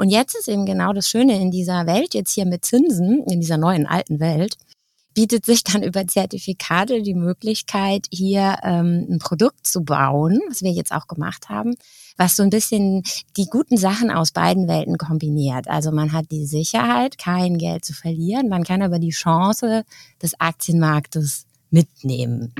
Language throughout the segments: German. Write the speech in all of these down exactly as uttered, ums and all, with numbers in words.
Und jetzt ist eben genau das Schöne in dieser Welt, jetzt hier mit Zinsen, in dieser neuen alten Welt, bietet sich dann über Zertifikate die Möglichkeit, hier ähm, ein Produkt zu bauen, was wir jetzt auch gemacht haben, was so ein bisschen die guten Sachen aus beiden Welten kombiniert. Also man hat die Sicherheit, kein Geld zu verlieren, man kann aber die Chance des Aktienmarktes mitnehmen.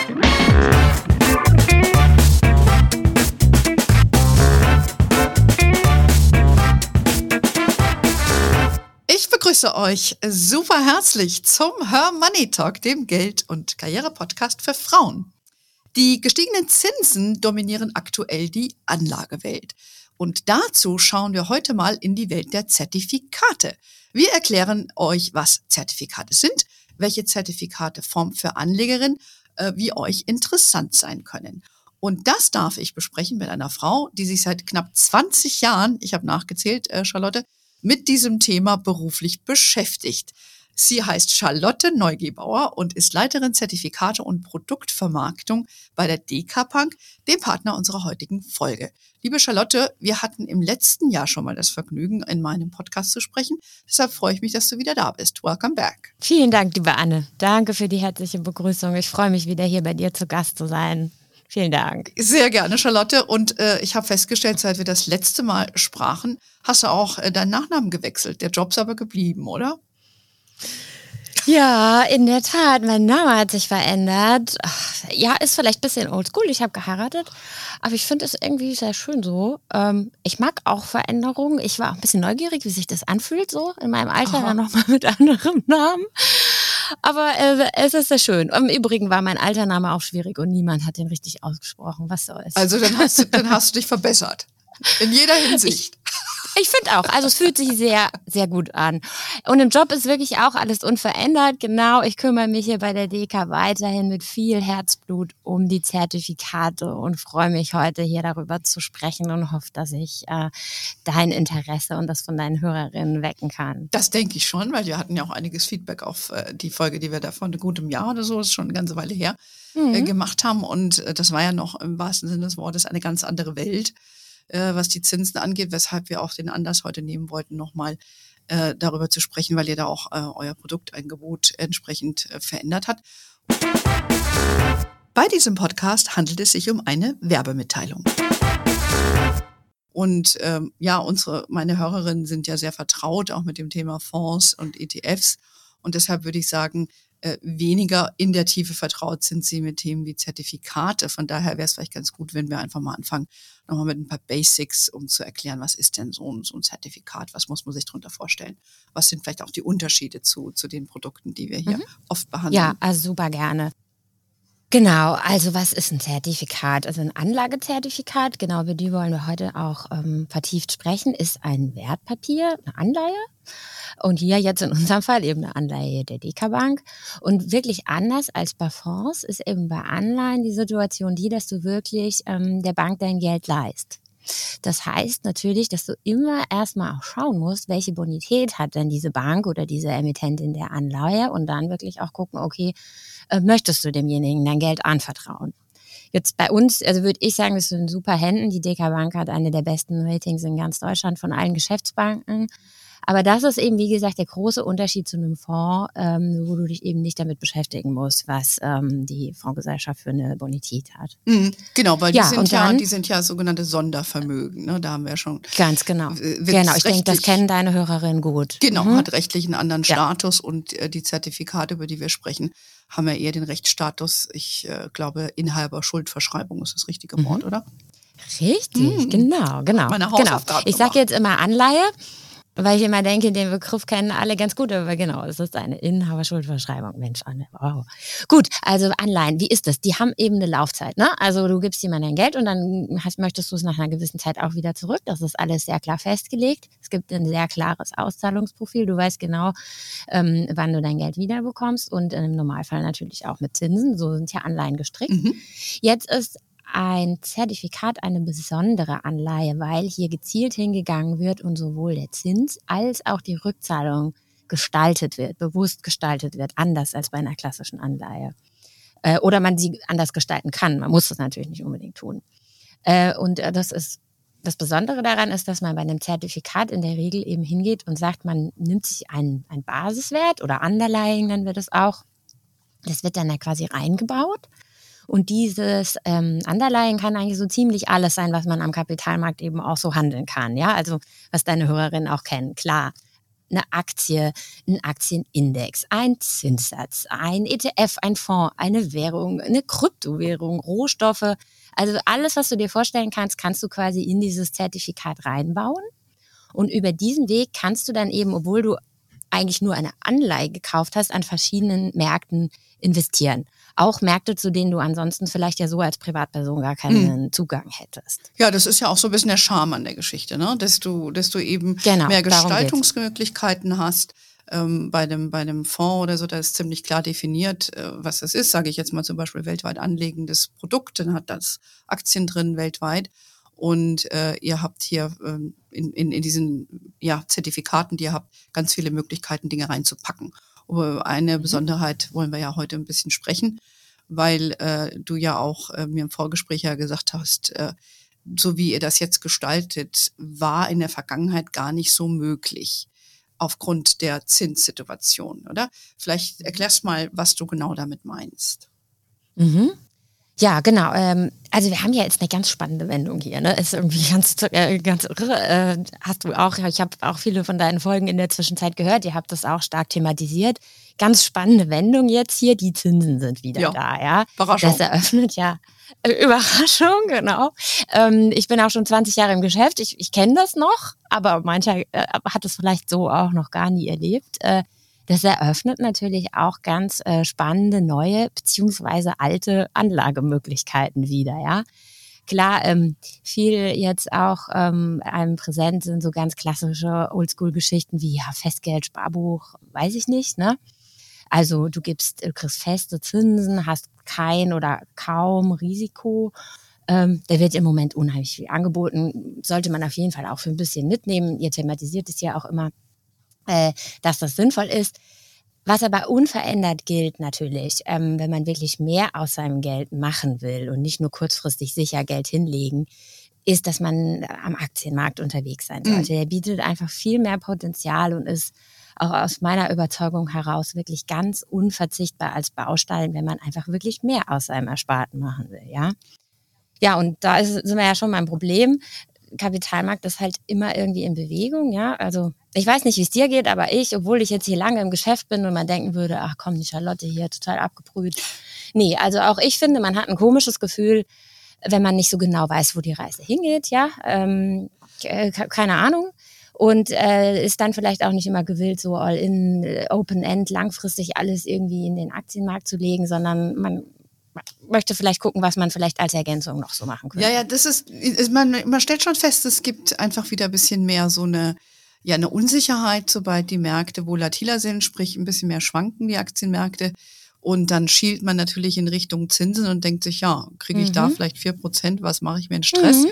Ich begrüße euch super herzlich zum Her Money Talk, dem Geld- und Karriere-Podcast für Frauen. Die gestiegenen Zinsen dominieren aktuell die Anlagewelt. Und dazu schauen wir heute mal in die Welt der Zertifikate. Wir erklären euch, was Zertifikate sind, welche Zertifikate Fonds für Anlegerinnen äh, wie euch interessant sein können. Und das darf ich besprechen mit einer Frau, die sich seit knapp zwanzig Jahren, ich habe nachgezählt, äh, Charlotte, mit diesem Thema beruflich beschäftigt. Sie heißt Charlotte Neugebauer und ist Leiterin Zertifikate und Produktvermarktung bei der Dekabank, dem Partner unserer heutigen Folge. Liebe Charlotte, wir hatten im letzten Jahr schon mal das Vergnügen, in meinem Podcast zu sprechen. Deshalb freue ich mich, dass du wieder da bist. Welcome back. Vielen Dank, liebe Anne. Danke für die herzliche Begrüßung. Ich freue mich, wieder hier bei dir zu Gast zu sein. Vielen Dank. Sehr gerne, Charlotte. Und äh, ich habe festgestellt, seit wir das letzte Mal sprachen, hast du auch äh, deinen Nachnamen gewechselt. Der Job ist aber geblieben, oder? Ja, in der Tat. Mein Name hat sich verändert. Ach, ja, ist vielleicht ein bisschen oldschool. Ich habe geheiratet, aber ich finde es irgendwie sehr schön so. Ähm, ich mag auch Veränderungen. Ich war auch ein bisschen neugierig, wie sich das anfühlt, so in meinem Alter Aha. dann nochmal mit anderem Namen. Aber äh, es ist sehr schön. Im Übrigen war mein alter Name auch schwierig und niemand hat den richtig ausgesprochen. Was soll's? Also dann hast du, dann hast du dich verbessert. In jeder Hinsicht. Ich, ich finde auch. Also es fühlt sich sehr, sehr gut an. Und im Job ist wirklich auch alles unverändert. Genau, ich kümmere mich hier bei der Deka weiterhin mit viel Herzblut um die Zertifikate und freue mich heute hier darüber zu sprechen und hoffe, dass ich äh, dein Interesse und das von deinen Hörerinnen wecken kann. Das denke ich schon, weil wir hatten ja auch einiges Feedback auf äh, die Folge, die wir da vor einem guten Jahr oder so, ist schon eine ganze Weile her, mhm. äh, gemacht haben. Und äh, das war ja noch im wahrsten Sinne des Wortes eine ganz andere Welt, äh, was die Zinsen angeht, weshalb wir auch den Anlass heute nehmen wollten, nochmal äh, darüber zu sprechen, weil ihr da auch äh, euer Produkteingebot entsprechend äh, verändert hat. Bei diesem Podcast handelt es sich um eine Werbemitteilung. Und ähm, ja, unsere, meine Hörerinnen sind ja sehr vertraut, auch mit dem Thema Fonds und E T Fs. Und deshalb würde ich sagen, äh, weniger in der Tiefe vertraut sind sie mit Themen wie Zertifikate. Von daher wäre es vielleicht ganz gut, wenn wir einfach mal anfangen, nochmal mit ein paar Basics, um zu erklären, was ist denn so ein, so ein Zertifikat, was muss man sich darunter vorstellen? Was sind vielleicht auch die Unterschiede zu, zu den Produkten, die wir hier mhm. oft behandeln? Ja, also super gerne. Genau, also was ist ein Zertifikat? Also ein Anlagezertifikat, genau über die wollen wir heute auch ähm, vertieft sprechen, ist ein Wertpapier, eine Anleihe. Und hier jetzt in unserem Fall eben eine Anleihe der Dekabank. Und wirklich anders als bei Fonds ist eben bei Anleihen die Situation die, dass du wirklich ähm, der Bank dein Geld leihst. Das heißt natürlich, dass du immer erstmal auch schauen musst, welche Bonität hat denn diese Bank oder diese Emittentin der Anleihe und dann wirklich auch gucken, okay, äh, möchtest du demjenigen dein Geld anvertrauen? Jetzt bei uns, also würde ich sagen, das sind super Händen. Die Dekabank hat eine der besten Ratings in ganz Deutschland von allen Geschäftsbanken. Aber das ist eben, wie gesagt, der große Unterschied zu einem Fonds, ähm, wo du dich eben nicht damit beschäftigen musst, was ähm, die Fondsgesellschaft für eine Bonität hat. Mhm, genau, weil die, ja, sind ja, dann, die sind ja sogenannte Sondervermögen. Ne? Da haben wir schon. Ganz genau. Genau, ich denke, das kennen deine Hörerinnen gut. Genau, mhm. hat rechtlich einen anderen ja. Status und äh, die Zertifikate, über die wir sprechen, haben ja eher den Rechtsstatus, ich äh, glaube, Inhaber Schuldverschreibung ist das richtige mhm. Wort, oder? Richtig, mhm. genau, genau. Meine Hausaufgaben genau. Ich sage jetzt immer Anleihe, weil ich immer denke, den Begriff kennen alle ganz gut, aber genau, es ist eine Inhaberschuldverschreibung. Mensch, Anne, wow. Gut, also Anleihen, wie ist das? Die haben eben eine Laufzeit, ne? Also du gibst jemandem dein Geld und dann hast, möchtest du es nach einer gewissen Zeit auch wieder zurück. Das ist alles sehr klar festgelegt. Es gibt ein sehr klares Auszahlungsprofil. Du weißt genau, ähm, wann du dein Geld wiederbekommst und im Normalfall natürlich auch mit Zinsen. So sind ja Anleihen gestrickt. Mhm. Jetzt ist ein Zertifikat eine besondere Anleihe, weil hier gezielt hingegangen wird und sowohl der Zins als auch die Rückzahlung gestaltet wird, bewusst gestaltet wird, anders als bei einer klassischen Anleihe. Äh, oder man sie anders gestalten kann. Man muss das natürlich nicht unbedingt tun. Äh, und äh, das ist das Besondere daran ist, dass man bei einem Zertifikat in der Regel eben hingeht und sagt, man nimmt sich einen, einen Basiswert oder Underlying nennen wir das auch. Das wird dann da quasi reingebaut. Und dieses ähm, Underlying kann eigentlich so ziemlich alles sein, was man am Kapitalmarkt eben auch so handeln kann. Ja, also was deine Hörerinnen auch kennen. Klar, eine Aktie, ein Aktienindex, ein Zinssatz, ein E T F, ein Fonds, eine Währung, eine Kryptowährung, Rohstoffe. Also alles, was du dir vorstellen kannst, kannst du quasi in dieses Zertifikat reinbauen. Und über diesen Weg kannst du dann eben, obwohl du eigentlich nur eine Anleihe gekauft hast, an verschiedenen Märkten investieren. Auch Märkte, zu denen du ansonsten vielleicht ja so als Privatperson gar keinen mhm. Zugang hättest. Ja, das ist ja auch so ein bisschen der Charme an der Geschichte, ne? Dass du, dass du eben genau, mehr Gestaltungsmöglichkeiten hast. Ähm, bei dem, bei einem Fonds oder so, da ist ziemlich klar definiert, äh, was das ist. Sage ich jetzt mal zum Beispiel weltweit anlegendes Produkt, dann hat das Aktien drin weltweit. Und äh, ihr habt hier ähm, in, in, in diesen ja, Zertifikaten, die ihr habt, ganz viele Möglichkeiten, Dinge reinzupacken. Über eine mhm. Besonderheit wollen wir ja heute ein bisschen sprechen, weil äh, du ja auch äh, mir im Vorgespräch ja gesagt hast, äh, so wie ihr das jetzt gestaltet, war in der Vergangenheit gar nicht so möglich aufgrund der Zinssituation, oder? Vielleicht erklärst mal, was du genau damit meinst. Mhm. Ja, genau. Ähm, also wir haben ja jetzt eine ganz spannende Wendung hier. Ne? Ist irgendwie ganz, äh, ganz irre. Äh, hast du auch, ich habe auch viele von deinen Folgen in der Zwischenzeit gehört. Ihr habt das auch stark thematisiert. Ganz spannende Wendung jetzt hier. Die Zinsen sind wieder ja. da. Ja, Überraschung. Das eröffnet ja äh, Überraschung, genau. Ähm, ich bin auch schon zwanzig Jahre im Geschäft. Ich, ich kenne das noch, aber mancher äh, hat es vielleicht so auch noch gar nie erlebt. Äh, Das eröffnet natürlich auch ganz äh, spannende neue beziehungsweise alte Anlagemöglichkeiten wieder, ja. Klar, ähm, viel jetzt auch ähm, einem präsent sind so ganz klassische Oldschool-Geschichten wie ja, Festgeld, Sparbuch, weiß ich nicht, ne? Also du gibst, du kriegst feste Zinsen, hast kein oder kaum Risiko. Ähm, da wird im Moment unheimlich viel angeboten. Sollte man auf jeden Fall auch für ein bisschen mitnehmen. Ihr thematisiert es ja auch immer, äh, dass das sinnvoll ist. Was aber unverändert gilt natürlich, ähm, wenn man wirklich mehr aus seinem Geld machen will und nicht nur kurzfristig sicher Geld hinlegen, ist, dass man am Aktienmarkt unterwegs sein sollte. Mhm. Der bietet einfach viel mehr Potenzial und ist auch aus meiner Überzeugung heraus wirklich ganz unverzichtbar als Baustein, wenn man einfach wirklich mehr aus seinem Ersparten machen will, ja. Ja, und da ist, sind wir ja schon beim Problem. Kapitalmarkt ist halt immer irgendwie in Bewegung, ja. Also ich weiß nicht, wie es dir geht, aber ich, obwohl ich jetzt hier lange im Geschäft bin und man denken würde, ach komm, die Charlotte hier total abgebrüht. Nee, also auch ich finde, man hat ein komisches Gefühl, wenn man nicht so genau weiß, wo die Reise hingeht, ja. Ähm, keine Ahnung. Und äh, ist dann vielleicht auch nicht immer gewillt, so all in, open-end, langfristig alles irgendwie in den Aktienmarkt zu legen, sondern man möchte vielleicht gucken, was man vielleicht als Ergänzung noch so machen könnte. Ja, ja, das ist, man, man stellt schon fest, es gibt einfach wieder ein bisschen mehr so eine, ja, eine Unsicherheit, sobald die Märkte volatiler sind, sprich ein bisschen mehr schwanken die Aktienmärkte. Und dann schielt man natürlich in Richtung Zinsen und denkt sich, ja, kriege ich mhm. da vielleicht vier Prozent, was mache ich mir in Stress? Mhm.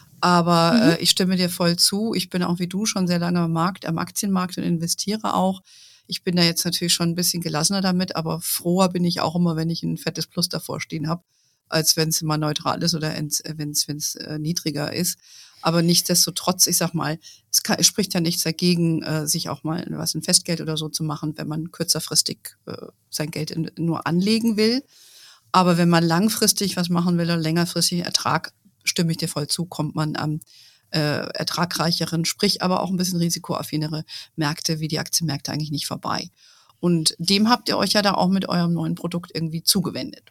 Aber mhm. äh, ich stimme dir voll zu. Ich bin auch wie du schon sehr lange am Markt, am Aktienmarkt und investiere auch. Ich bin da jetzt natürlich schon ein bisschen gelassener damit, aber froher bin ich auch immer, wenn ich ein fettes Plus davor stehen habe, als wenn es immer neutral ist oder wenn es wenn es äh, niedriger ist. Aber nichtsdestotrotz, ich sag mal, es, kann, es spricht ja nichts dagegen, äh, sich auch mal was ein Festgeld oder so zu machen, wenn man kürzerfristig äh, sein Geld in, nur anlegen will. Aber wenn man langfristig was machen will oder längerfristig Ertrag, stimme ich dir voll zu, kommt man am äh, ertragreicheren, sprich aber auch ein bisschen risikoaffinere Märkte wie die Aktienmärkte eigentlich nicht vorbei. Und dem habt ihr euch ja da auch mit eurem neuen Produkt irgendwie zugewendet.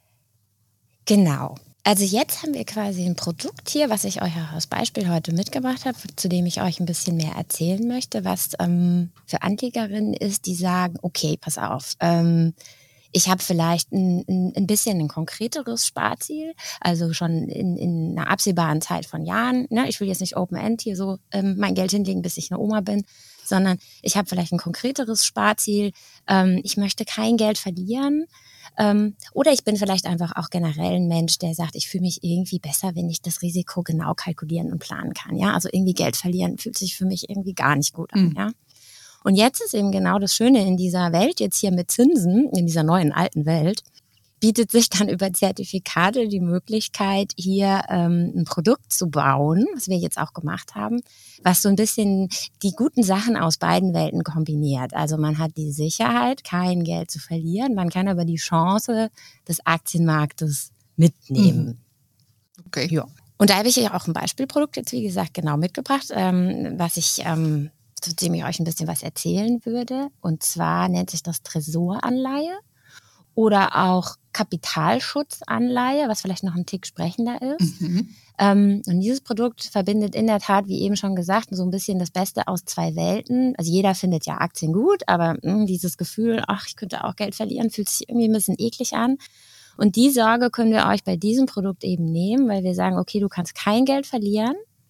Genau. Also jetzt haben wir quasi ein Produkt hier, was ich euch auch als Beispiel heute mitgebracht habe, zu dem ich euch ein bisschen mehr erzählen möchte, was ähm, für Anlegerinnen ist, die sagen, okay, pass auf, ähm, ich habe vielleicht ein, ein, ein bisschen ein konkreteres Sparziel, also schon in, in einer absehbaren Zeit von Jahren. Ne? Ich will jetzt nicht Open-End hier so ähm, mein Geld hinlegen, bis ich eine Oma bin, sondern ich habe vielleicht ein konkreteres Sparziel. Ähm, ich möchte kein Geld verlieren. Ähm, oder ich bin vielleicht einfach auch generell ein Mensch, der sagt, ich fühle mich irgendwie besser, wenn ich das Risiko genau kalkulieren und planen kann. Ja, also irgendwie Geld verlieren fühlt sich für mich irgendwie gar nicht gut an. Mhm. Ja. Und jetzt ist eben genau das Schöne in dieser Welt, jetzt hier mit Zinsen, in dieser neuen alten Welt, bietet sich dann über Zertifikate die Möglichkeit, hier ähm, ein Produkt zu bauen, was wir jetzt auch gemacht haben, was so ein bisschen die guten Sachen aus beiden Welten kombiniert. Also man hat die Sicherheit, kein Geld zu verlieren, man kann aber die Chance des Aktienmarktes mitnehmen. Okay. Ja. Und da habe ich ja auch ein Beispielprodukt jetzt, wie gesagt, genau mitgebracht, ähm, was ich, ähm, zu dem ich euch ein bisschen was erzählen würde. Und zwar nennt sich das Tresoranleihe oder auch Kapitalschutzanleihe, was vielleicht noch ein Tick sprechender ist. Mhm. Ähm, und dieses Produkt verbindet in der Tat, wie eben schon gesagt, so ein bisschen das Beste aus zwei Welten. Also jeder findet ja Aktien gut, aber mh, dieses Gefühl, ach, ich könnte auch Geld verlieren, fühlt sich irgendwie ein bisschen eklig an. Und die Sorge können wir euch bei diesem Produkt eben nehmen, weil wir sagen, okay, du kannst kein Geld verlieren,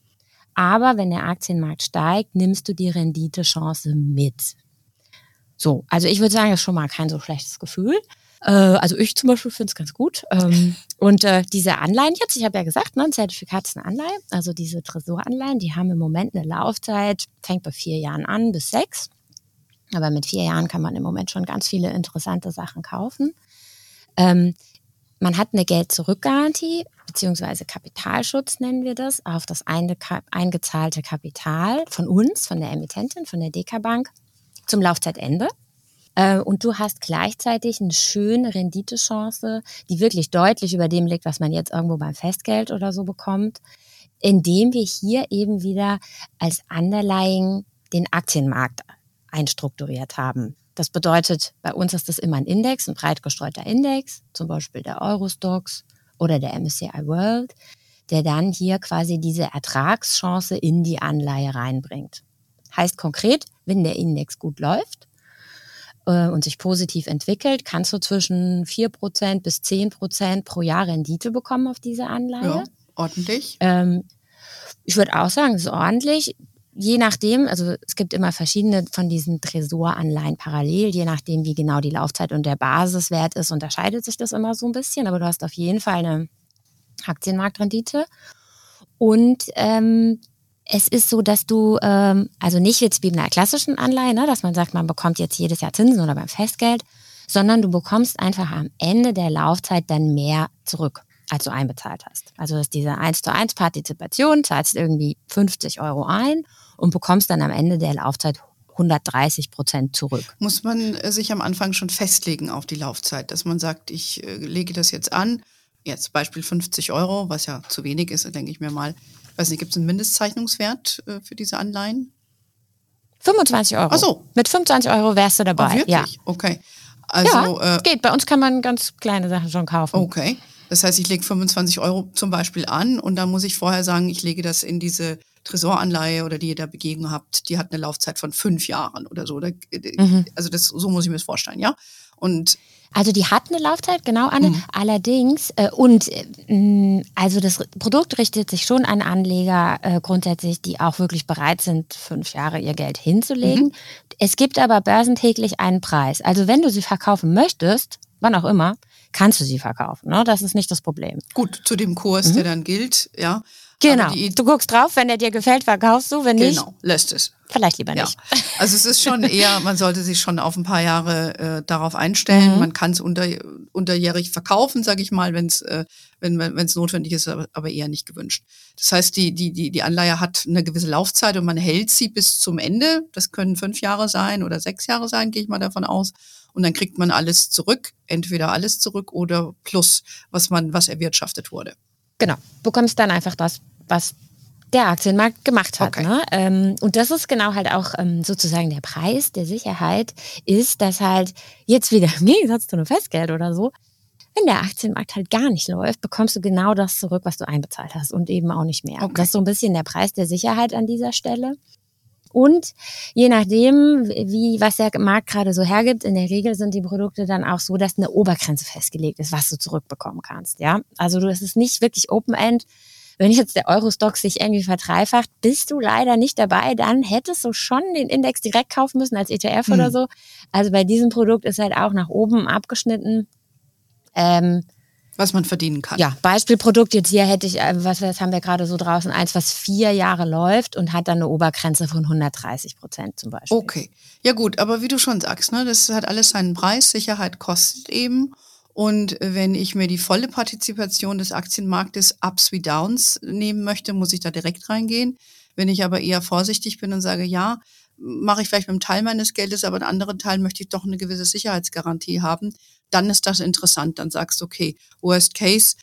aber wenn der Aktienmarkt steigt, nimmst du die Renditechance mit. So, also ich würde sagen, das ist schon mal kein so schlechtes Gefühl. Äh, also ich zum Beispiel finde es ganz gut. Ähm, und äh, diese Anleihen jetzt, ich habe ja gesagt, ne, ein Zertifikat ist eine Anleihe, also diese Tresoranleihen, die haben im Moment eine Laufzeit, fängt bei vier Jahren an bis sechs. Aber mit vier Jahren kann man im Moment schon ganz viele interessante Sachen kaufen. Ähm, Man hat eine Geld-Zurück-Garantie, beziehungsweise Kapitalschutz nennen wir das, auf das eingezahlte Kapital von uns, von der Emittentin, von der Deka-Bank, zum Laufzeitende. Und du hast gleichzeitig eine schöne Renditechance, die wirklich deutlich über dem liegt, was man jetzt irgendwo beim Festgeld oder so bekommt, indem wir hier eben wieder als Underlying den Aktienmarkt einstrukturiert haben. Das bedeutet, bei uns ist das immer ein Index, ein breit gestreuter Index, zum Beispiel der Eurostoxx oder der M S C I World, der dann hier quasi diese Ertragschance in die Anleihe reinbringt. Heißt konkret, wenn der Index gut läuft äh, und sich positiv entwickelt, kannst du zwischen vier Prozent bis zehn Prozent pro Jahr Rendite bekommen auf diese Anleihe. Ja, ordentlich. Ähm, ich würde auch sagen, es ist ordentlich. Je nachdem, also es gibt immer verschiedene von diesen Tresoranleihen parallel, je nachdem, wie genau die Laufzeit und der Basiswert ist, unterscheidet sich das immer so ein bisschen, aber du hast auf jeden Fall eine Aktienmarktrendite. Und ähm, es ist so, dass du, ähm, also nicht jetzt wie bei einer klassischen Anleihe, ne, dass man sagt, man bekommt jetzt jedes Jahr Zinsen oder beim Festgeld, sondern du bekommst einfach am Ende der Laufzeit dann mehr zurück, als du einbezahlt hast. Also das ist diese eins zu eins Partizipation, zahlst irgendwie fünfzig Euro ein und bekommst dann am Ende der Laufzeit hundertdreißig Prozent zurück. Muss man äh, sich am Anfang schon festlegen auf die Laufzeit, dass man sagt, ich äh, lege das jetzt an, jetzt Beispiel fünfzig Euro, was ja zu wenig ist, denke ich mir mal. Weiß nicht, gibt es einen Mindestzeichnungswert äh, für diese Anleihen? fünfundzwanzig Euro. Ach so. Mit fünfundzwanzig Euro wärst du dabei. Oh, wirklich? Ja. Okay. Also, ja, äh, geht. Bei uns kann man ganz kleine Sachen schon kaufen. Okay. Das heißt, ich lege fünfundzwanzig Euro zum Beispiel an und dann muss ich vorher sagen, ich lege das in diese Tresoranleihe oder die ihr da Begehung habt, die hat eine Laufzeit von fünf Jahren oder so. Mhm. Also das, so muss ich mir das vorstellen, ja? Und also die hat eine Laufzeit, genau, Anne. Mhm. Allerdings, äh, und äh, also das Produkt richtet sich schon an Anleger äh, grundsätzlich, die auch wirklich bereit sind, fünf Jahre ihr Geld hinzulegen. Mhm. Es gibt aber börsentäglich einen Preis. Also wenn du sie verkaufen möchtest, wann auch immer, kannst du sie verkaufen. Ne? Das ist nicht das Problem. Gut, zu dem Kurs, mhm. der dann gilt, ja. Genau, du guckst drauf, wenn der dir gefällt, verkaufst du, wenn nicht, genau, lässt es. Vielleicht lieber nicht. Ja. Also es ist schon eher, man sollte sich schon auf ein paar Jahre äh, darauf einstellen. Mhm. Man kann es unter, unterjährig verkaufen, sage ich mal, wenn's, äh, wenn wenn es notwendig ist, aber, aber eher nicht gewünscht. Das heißt, die die die die Anleihe hat eine gewisse Laufzeit und man hält sie bis zum Ende. Das können fünf Jahre sein oder sechs Jahre sein, gehe ich mal davon aus. Und dann kriegt man alles zurück, entweder alles zurück oder plus, was man was erwirtschaftet wurde. Genau, du bekommst dann einfach das, was der Aktienmarkt gemacht hat. Okay. Ne? Ähm, und das ist genau halt auch ähm, sozusagen der Preis der Sicherheit, ist, dass halt jetzt wieder im Gegensatz zu einem Festgeld oder so, wenn der Aktienmarkt halt gar nicht läuft, bekommst du genau das zurück, was du einbezahlt hast und eben auch nicht mehr. Okay. Das ist so ein bisschen der Preis der Sicherheit an dieser Stelle. Und je nachdem, wie was der Markt gerade so hergibt, in der Regel sind die Produkte dann auch so, dass eine Obergrenze festgelegt ist, was du zurückbekommen kannst. Ja, also das ist nicht wirklich Open-End. Wenn jetzt der Eurostoxx sich irgendwie verdreifacht, bist du leider nicht dabei, dann hättest du schon den Index direkt kaufen müssen als E T F hm. oder so. Also bei diesem Produkt ist halt auch nach oben abgeschnitten. Ähm, was man verdienen kann. Ja, Beispielprodukt jetzt hier hätte ich, was, was haben wir gerade so draußen, eins, was vier Jahre läuft und hat dann eine Obergrenze von hundertdreißig Prozent zum Beispiel. Okay, ja gut, aber wie du schon sagst, ne, das hat alles seinen Preis, Sicherheit kostet eben Und wenn ich mir die volle Partizipation des Aktienmarktes Ups wie Downs nehmen möchte, muss ich da direkt reingehen. Wenn ich aber eher vorsichtig bin und sage, ja, mache ich vielleicht mit einem Teil meines Geldes, aber einen anderen Teil möchte ich doch eine gewisse Sicherheitsgarantie haben, dann ist das interessant. Dann sagst du, okay, worst case,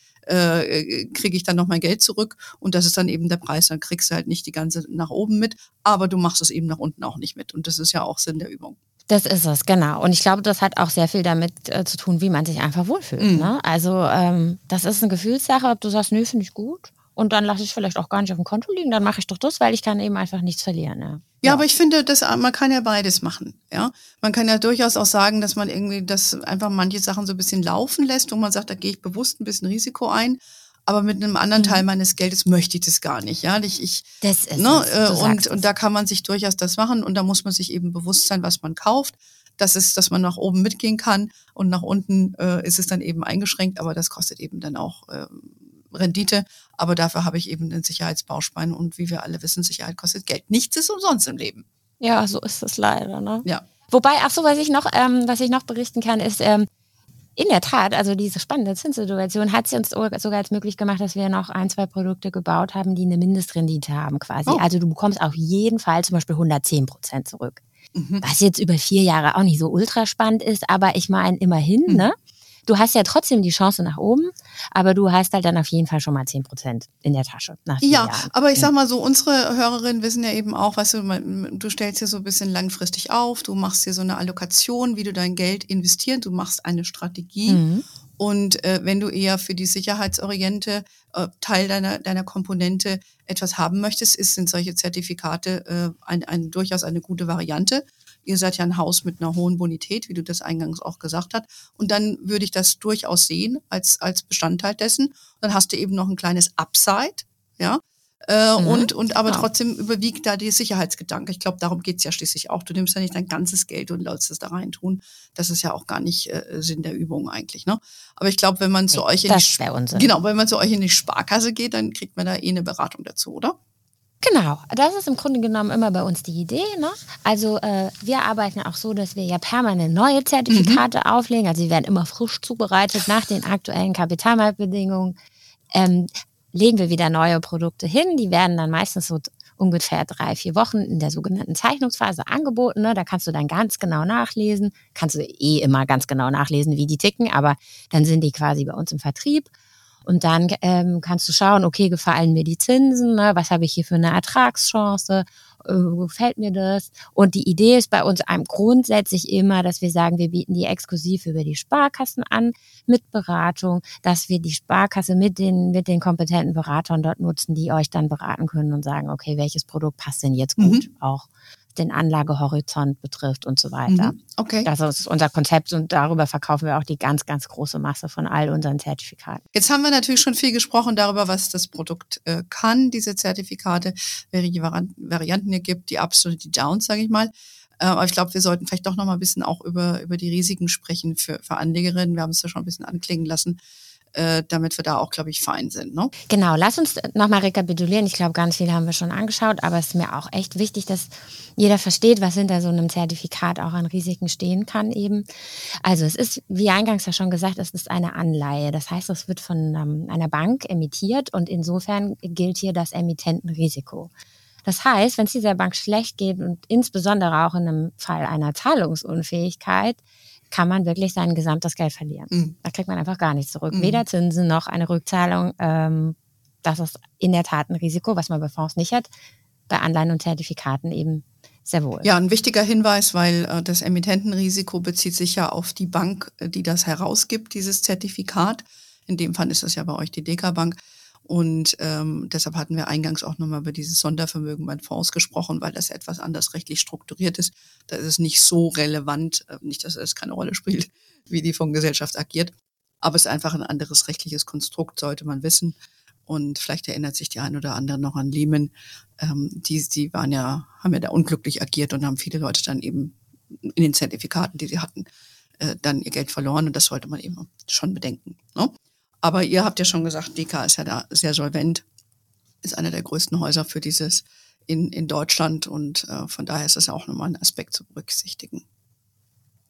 äh, kriege ich dann noch mein Geld zurück und das ist dann eben der Preis. Dann kriegst du halt nicht die ganze nach oben mit, aber du machst es eben nach unten auch nicht mit. Und das ist ja auch Sinn der Übung. Das ist es, genau. Und ich glaube, das hat auch sehr viel damit äh, zu tun, wie man sich einfach wohlfühlt. Mhm. Ne? Also ähm, das ist eine Gefühlssache, ob du sagst, nö, finde ich gut. Und dann lasse ich es vielleicht auch gar nicht auf dem Konto liegen, dann mache ich doch das, weil ich kann eben einfach nichts verlieren. Ja, ja, ja. aber ich finde, dass man kann ja beides machen. Ja, man kann ja durchaus auch sagen, dass man irgendwie das einfach manche Sachen so ein bisschen laufen lässt, wo man sagt, da gehe ich bewusst ein bisschen Risiko ein. Aber mit einem anderen Teil meines Geldes möchte ich das gar nicht. Ja, ich, ich Das ist ne, es, du äh, und sagst und es. da kann man sich durchaus das machen und da muss man sich eben bewusst sein, was man kauft. Das ist, dass man nach oben mitgehen kann und nach unten äh, ist es dann eben eingeschränkt, aber das kostet eben dann auch äh, Rendite. Aber dafür habe ich eben einen Sicherheitsbaustein und wie wir alle wissen, Sicherheit kostet Geld. Nichts ist umsonst im Leben. Ja, so ist es leider. Ne? Ja. Wobei, ach so, was ich noch, ähm, was ich noch berichten kann, ist, ähm, in der Tat, also diese spannende Zinssituation hat sie uns sogar als möglich gemacht, dass wir noch ein, zwei Produkte gebaut haben, die eine Mindestrendite haben quasi. Oh. Also du bekommst auf jeden Fall zum Beispiel hundertzehn Prozent zurück. Mhm. Was jetzt über vier Jahre auch nicht so ultra spannend ist, aber ich meine immerhin, Mhm. ne? Du hast ja trotzdem die Chance nach oben, aber du hast halt dann auf jeden Fall schon mal zehn Prozent in der Tasche nach vier Ja, Jahren. aber ich sag mal so, unsere Hörerinnen wissen ja eben auch, weißt du, man, du stellst dir so ein bisschen langfristig auf, du machst dir so eine Allokation, wie du dein Geld investierst, du machst eine Strategie. Mhm. Und äh, wenn du eher für die sicherheitsorientierte äh, Teil deiner, deiner Komponente etwas haben möchtest, ist, sind solche Zertifikate äh, ein, ein, durchaus eine gute Variante. Ihr seid ja ein Haus mit einer hohen Bonität, wie du das eingangs auch gesagt hast. Und dann würde ich das durchaus sehen als, als Bestandteil dessen. Dann hast du eben noch ein kleines Upside, ja. Äh, Mhm, und, und aber genau. trotzdem überwiegt da der Sicherheitsgedanke. Ich glaube, darum geht's ja schließlich auch. Du nimmst ja nicht dein ganzes Geld und lässt es da rein tun. Das ist ja auch gar nicht äh, Sinn der Übung eigentlich. Ne? Aber ich glaube, wenn man zu Nee, euch in das die wäre Unsinn. genau, wenn man zu euch in die Sparkasse geht, dann kriegt man da eh eine Beratung dazu, oder? Genau, das ist im Grunde genommen immer bei uns die Idee. Ne? Also äh, wir arbeiten auch so, dass wir ja permanent neue Zertifikate mhm. auflegen. Also die werden immer frisch zubereitet nach den aktuellen Kapitalmarktbedingungen. Ähm, legen wir wieder neue Produkte hin. Die werden dann meistens so ungefähr drei, vier Wochen in der sogenannten Zeichnungsphase angeboten. Ne? Da kannst du dann ganz genau nachlesen. Kannst du eh immer ganz genau nachlesen, wie die ticken, aber dann sind die quasi bei uns im Vertrieb. Und dann ähm, kannst du schauen, okay, gefallen mir die Zinsen, ne? Was habe ich hier für eine Ertragschance, äh, gefällt mir das? Und die Idee ist bei uns einem grundsätzlich immer, dass wir sagen, wir bieten die exklusiv über die Sparkassen an, mit Beratung, dass wir die Sparkasse mit den, mit den kompetenten Beratern dort nutzen, die euch dann beraten können und sagen, okay, welches Produkt passt denn jetzt gut, mhm. auch den Anlagehorizont betrifft und so weiter. Mhm. Okay. Das ist unser Konzept und darüber verkaufen wir auch die ganz, ganz große Masse von all unseren Zertifikaten. Jetzt haben wir natürlich schon viel gesprochen darüber, was das Produkt äh, kann, diese Zertifikate, welche Varianten hier gibt, die Ups und die Downs, sage ich mal. Äh, aber ich glaube, wir sollten vielleicht doch noch mal ein bisschen auch über, über die Risiken sprechen für, für Anlegerinnen. Wir haben es ja schon ein bisschen anklingen lassen. Äh, damit wir da auch, glaube ich, fein sind. Ne? Genau, lass uns nochmal rekapitulieren. Ich glaube, ganz viel haben wir schon angeschaut, aber es ist mir auch echt wichtig, dass jeder versteht, was hinter so einem Zertifikat auch an Risiken stehen kann eben. Also es ist, wie eingangs ja schon gesagt, es ist eine Anleihe. Das heißt, es wird von ähm, einer Bank emittiert und insofern gilt hier das Emittentenrisiko. Das heißt, wenn es dieser Bank schlecht geht und insbesondere auch in einem Fall einer Zahlungsunfähigkeit, kann man wirklich sein gesamtes Geld verlieren. Mhm. Da kriegt man einfach gar nichts zurück. Mhm. Weder Zinsen noch eine Rückzahlung. Ähm, das ist in der Tat ein Risiko, was man bei Fonds nicht hat. Bei Anleihen und Zertifikaten eben sehr wohl. Ja, ein wichtiger Hinweis, weil äh, das Emittentenrisiko bezieht sich ja auf die Bank, die das herausgibt, dieses Zertifikat. In dem Fall ist das ja bei euch die Deka-Bank. Und ähm, deshalb hatten wir eingangs auch nochmal über dieses Sondervermögen bei Fonds gesprochen, weil das etwas anders rechtlich strukturiert ist. Da ist es nicht so relevant, äh, nicht, dass es keine Rolle spielt, wie die Fondsgesellschaft agiert. Aber es ist einfach ein anderes rechtliches Konstrukt, sollte man wissen. Und vielleicht erinnert sich die ein oder andere noch an Lehman. Ähm, die, die waren ja, haben ja da unglücklich agiert und haben viele Leute dann eben in den Zertifikaten, die sie hatten, äh, dann ihr Geld verloren. Und das sollte man eben schon bedenken, ne? Aber ihr habt ja schon gesagt, Deka ist ja da sehr solvent, ist einer der größten Häuser für dieses in, in Deutschland und äh, von daher ist das ja auch nochmal ein Aspekt zu berücksichtigen.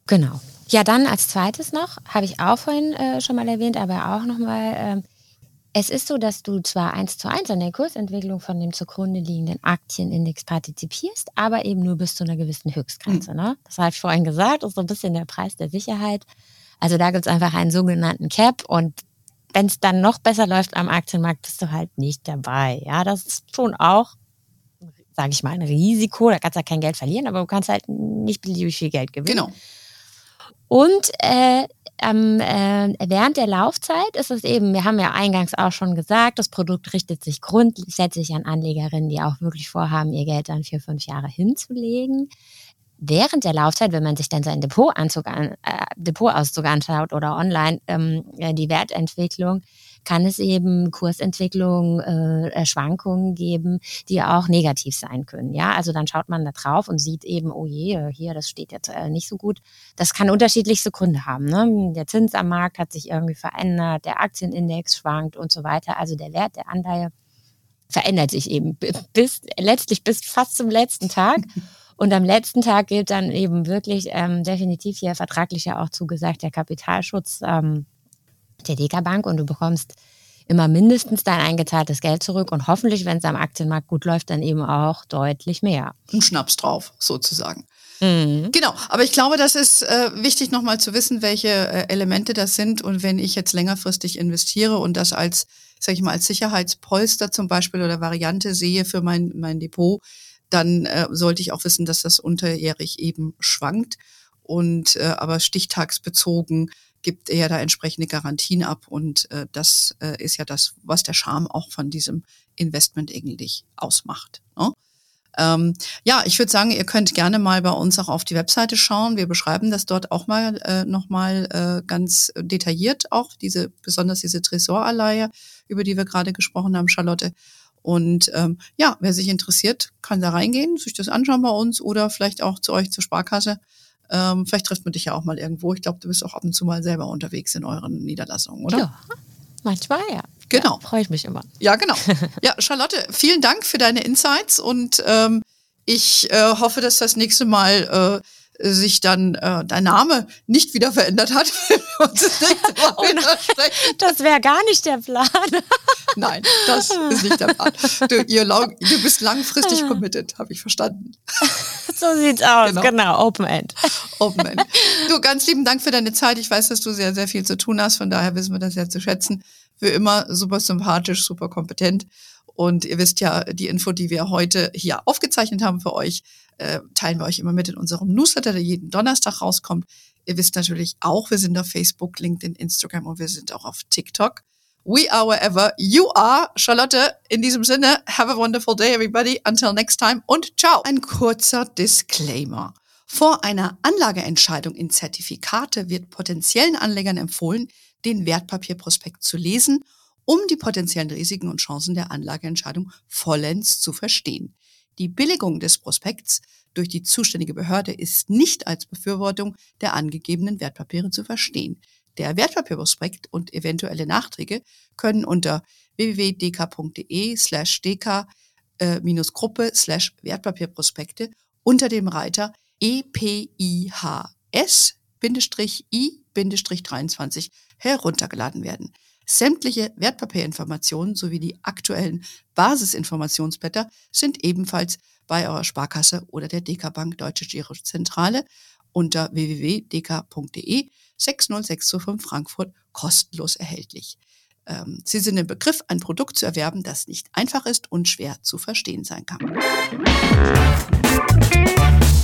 Genau. Ja, dann als zweites noch, habe ich auch vorhin äh, schon mal erwähnt, aber auch nochmal, ähm, es ist so, dass du zwar eins zu eins an der Kursentwicklung von dem zugrunde liegenden Aktienindex partizipierst, aber eben nur bis zu einer gewissen Höchstgrenze. Mhm. Ne? Das habe ich vorhin gesagt, ist so ein bisschen der Preis der Sicherheit. Also da gibt es einfach einen sogenannten Cap und wenn es dann noch besser läuft am Aktienmarkt, bist du halt nicht dabei. Ja, das ist schon auch, sage ich mal, ein Risiko. Da kannst du ja kein Geld verlieren, aber du kannst halt nicht beliebig viel Geld gewinnen. Genau. Und äh, ähm, äh, während der Laufzeit ist es eben, wir haben ja eingangs auch schon gesagt, das Produkt richtet sich grundsätzlich an Anlegerinnen, die auch wirklich vorhaben, ihr Geld dann vier, fünf Jahre hinzulegen. Während der Laufzeit, wenn man sich dann seinen Depotanzug an, äh, Depotauszug anschaut oder online ähm, die Wertentwicklung, kann es eben Kursentwicklungen, äh, Schwankungen geben, die auch negativ sein können. Ja, also dann schaut man da drauf und sieht eben, oh je, hier, das steht jetzt äh, nicht so gut. Das kann unterschiedlichste Gründe haben. Ne? Der Zins am Markt hat sich irgendwie verändert, der Aktienindex schwankt und so weiter. Also der Wert der Anleihe verändert sich eben bis letztlich bis fast zum letzten Tag. Und am letzten Tag gilt dann eben wirklich ähm, definitiv hier vertraglich ja auch zugesagt der Kapitalschutz ähm, der Deka-Bank und du bekommst immer mindestens dein eingezahltes Geld zurück und hoffentlich, wenn es am Aktienmarkt gut läuft, dann eben auch deutlich mehr. Ein Schnaps drauf, sozusagen. Mhm. Genau, aber ich glaube, das ist äh, wichtig nochmal zu wissen, welche äh, Elemente das sind und wenn ich jetzt längerfristig investiere und das als, sag ich mal, als Sicherheitspolster zum Beispiel oder Variante sehe für mein, mein Depot, dann äh, sollte ich auch wissen, dass das unterjährig eben schwankt und äh, aber stichtagsbezogen gibt er da entsprechende Garantien ab und äh, das äh, ist ja das, was der Charme auch von diesem Investment eigentlich ausmacht. Ne? Ähm, ja, ich würde sagen, ihr könnt gerne mal bei uns auch auf die Webseite schauen. Wir beschreiben das dort auch mal äh, nochmal äh, ganz detailliert auch, diese besonders diese Tresoralleihe, über die wir gerade gesprochen haben, Charlotte. Und ähm, ja, wer sich interessiert, kann da reingehen, sich das anschauen bei uns oder vielleicht auch zu euch zur Sparkasse. Ähm, vielleicht trifft man dich ja auch mal irgendwo. Ich glaube, du bist auch ab und zu mal selber unterwegs in euren Niederlassungen, oder? Ja, manchmal ja. Genau. Ja, freue ich mich immer. Ja, genau. Ja, Charlotte, vielen Dank für deine Insights und ähm, ich äh, hoffe, dass das nächste Mal äh, sich dann äh, dein Name nicht wieder verändert hat. Und das nächste Mal oh nein, das wäre gar nicht der Plan. Nein, das ist nicht der Plan. Du, ihr, du bist langfristig committed, habe ich verstanden. So sieht's aus, genau, genau. Open End. Open End. Du, ganz lieben Dank für deine Zeit. Ich weiß, dass du sehr, sehr viel zu tun hast. Von daher wissen wir das sehr zu schätzen. Für immer super sympathisch, super kompetent. Und ihr wisst ja, die Info, die wir heute hier aufgezeichnet haben für euch, äh, teilen wir euch immer mit in unserem Newsletter, der jeden Donnerstag rauskommt. Ihr wisst natürlich auch, wir sind auf Facebook, LinkedIn, Instagram und wir sind auch auf TikTok. We are wherever you are. Charlotte, in diesem Sinne, have a wonderful day, everybody. Until next time und ciao. Ein kurzer Disclaimer. Vor einer Anlageentscheidung in Zertifikate wird potenziellen Anlegern empfohlen, den Wertpapierprospekt zu lesen, um die potenziellen Risiken und Chancen der Anlageentscheidung vollends zu verstehen. Die Billigung des Prospekts durch die zuständige Behörde ist nicht als Befürwortung der angegebenen Wertpapiere zu verstehen. Der Wertpapierprospekt und eventuelle Nachträge können unter www.dk.de slash dk-gruppe slash Wertpapierprospekte unter dem Reiter E P I H S I dreiundzwanzig heruntergeladen werden. Sämtliche Wertpapierinformationen sowie die aktuellen Basisinformationsblätter sind ebenfalls bei eurer Sparkasse oder der D K Bank Deutsche Girozentrale unter www.dk.de sechs null sechs zwei fünf Frankfurt kostenlos erhältlich. Ähm, Sie sind im Begriff, ein Produkt zu erwerben, das nicht einfach ist und schwer zu verstehen sein kann.